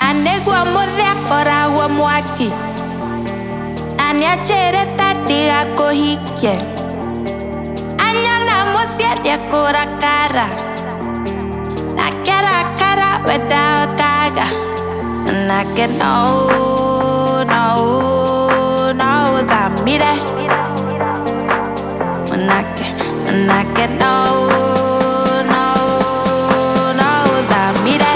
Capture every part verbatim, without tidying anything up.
Anegua mothe akoragwo mwaki, na nĩanjĩrĩte tiga kũhikie. Anyona mũciĩ ndĩekũrakara, na kerakara we ndaokaga. Nake no, no, no thamire. Nake, nake no, no, no thamire.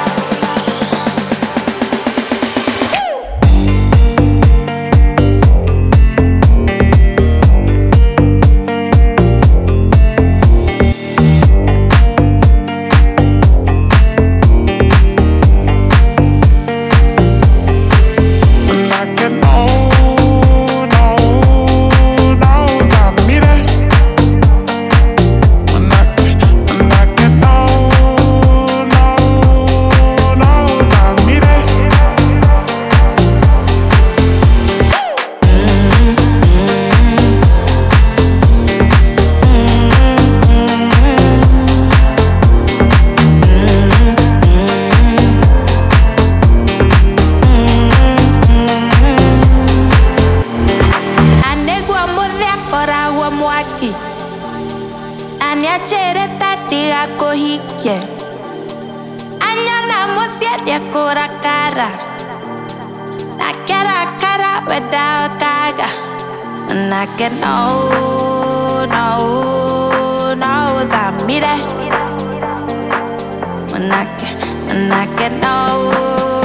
Mwaki, na nĩanjĩrĩte tiga kũhikie. Anyona mũciĩ ndĩekũrakara, na kerakara we ndaokaga. Nake no, no, no thamire. Nake, nake no